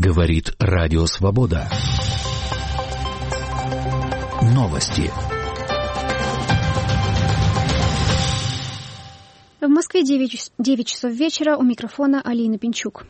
Говорит Радио Свобода. Новости. В Москве 9 часов вечера. У микрофона Алина Пинчук.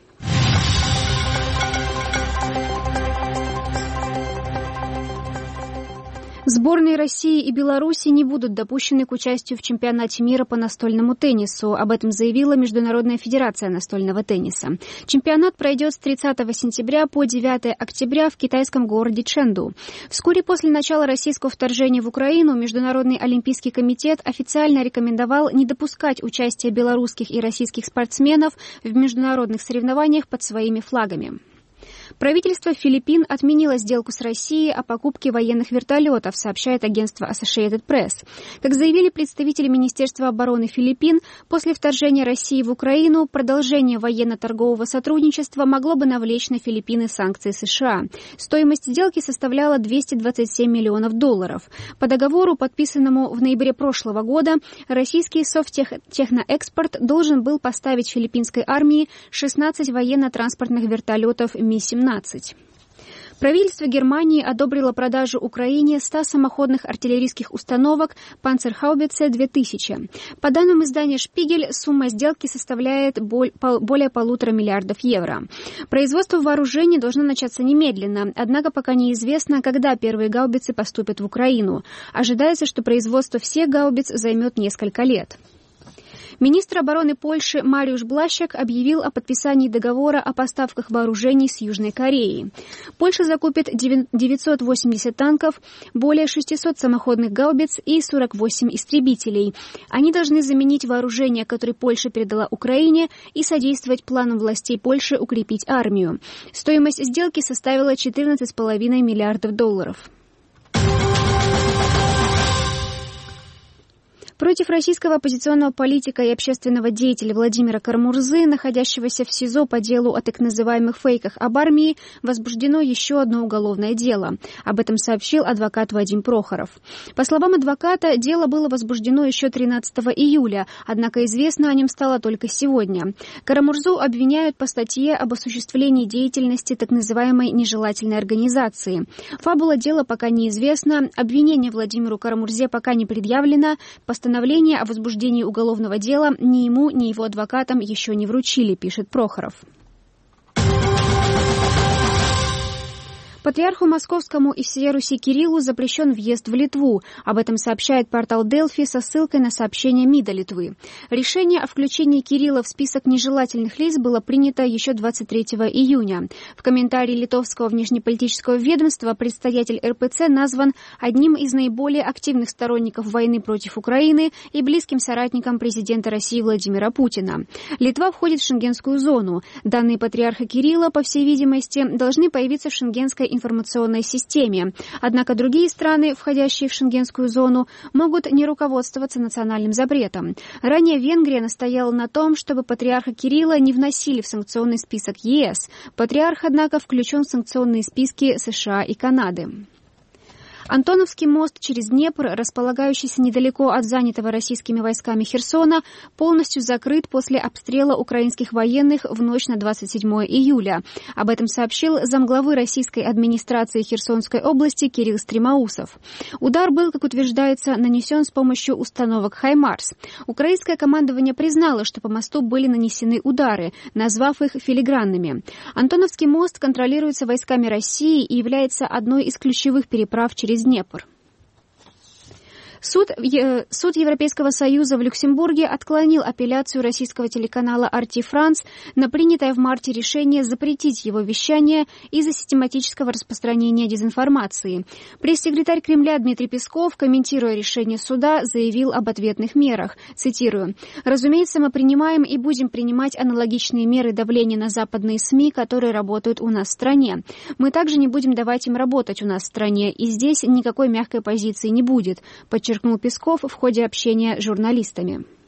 Сборные России и Беларуси не будут допущены к участию в чемпионате мира по настольному теннису. Об этом заявила Международная федерация настольного тенниса. Чемпионат пройдет с 30 сентября по 9 октября в китайском городе Чэнду. Вскоре после начала российского вторжения в Украину Международный олимпийский комитет официально рекомендовал не допускать участия белорусских и российских спортсменов в международных соревнованиях под своими флагами. Правительство Филиппин отменило сделку с Россией о покупке военных вертолетов, сообщает агентство Associated Press. Как заявили представители Министерства обороны Филиппин, после вторжения России в Украину продолжение военно-торгового сотрудничества могло бы навлечь на Филиппины санкции США. Стоимость сделки составляла $227 миллионов. По договору, подписанному в ноябре прошлого года, российский Совтехноэкспорт должен был поставить филиппинской армии 16 военно-транспортных вертолетов Ми-17. Правительство Германии одобрило продажу Украине 100 самоходных артиллерийских установок Panzerhaubitze 2000. По данным издания «Шпигель», сумма сделки составляет более 1,5 миллиарда евро. Производство вооружений должно начаться немедленно, однако пока неизвестно, когда первые гаубицы поступят в Украину. Ожидается, что производство всех гаубиц займет несколько лет. Министр обороны Польши Мариуsz Błaszczak объявил о подписании договора о поставках вооружений с Южной Кореей. Польша закупит 980 танков, более 600 самоходных гаубиц и 48 истребителей. Они должны заменить вооружение, которое Польша передала Украине, и содействовать планам властей Польши укрепить армию. Стоимость сделки составила $14,5 миллиардов. Против российского оппозиционного политика и общественного деятеля Владимира Карамурзы, находящегося в СИЗО по делу о так называемых фейках об армии, возбуждено еще одно уголовное дело. Об этом сообщил адвокат Вадим Прохоров. По словам адвоката, дело было возбуждено еще 13 июля, однако известно о нем стало только сегодня. Карамурзу обвиняют по статье об осуществлении деятельности так называемой нежелательной организации. Фабула дела пока неизвестна, обвинение Владимиру Карамурзе пока не предъявлено, постановление о возбуждении уголовного дела ни ему, ни его адвокатам еще не вручили, пишет Прохоров. Патриарху Московскому и всея Руси Кириллу запрещен въезд в Литву. Об этом сообщает портал Delphi со ссылкой на сообщение МИДа Литвы. Решение о включении Кирилла в список нежелательных лиц было принято еще 23 июня. В комментарии литовского внешнеполитического ведомства предстоятель РПЦ назван одним из наиболее активных сторонников войны против Украины и близким соратником президента России Владимира Путина. Литва входит в шенгенскую зону. Данные патриарха Кирилла, по всей видимости, должны появиться в шенгенской информационной системе. Однако другие страны, входящие в шенгенскую зону, могут не руководствоваться национальным запретом. Ранее Венгрия настояла на том, чтобы патриарха Кирилла не вносили в санкционный список ЕС. Патриарх, однако, включен в санкционные списки США и Канады. Антоновский мост через Днепр, располагающийся недалеко от занятого российскими войсками Херсона, полностью закрыт после обстрела украинских военных в ночь на 27 июля. Об этом сообщил замглавы российской администрации Херсонской области Кирилл Стремоусов. Удар был, как утверждается, нанесен с помощью установок «Хаймарс». Украинское командование признало, что по мосту были нанесены удары, назвав их филигранными. Антоновский мост контролируется войсками России и является одной из ключевых переправ через Днепр. Суд Европейского Союза в Люксембурге отклонил апелляцию российского телеканала RT France на принятое в марте решение запретить его вещание из-за систематического распространения дезинформации. Пресс-секретарь Кремля Дмитрий Песков, комментируя решение суда, заявил об ответных мерах. Цитирую: «Разумеется, мы принимаем и будем принимать аналогичные меры давления на западные СМИ, которые работают у нас в стране. Мы также не будем давать им работать у нас в стране, и здесь никакой мягкой позиции не будет», подчеркнул Песков в ходе общения с журналистами.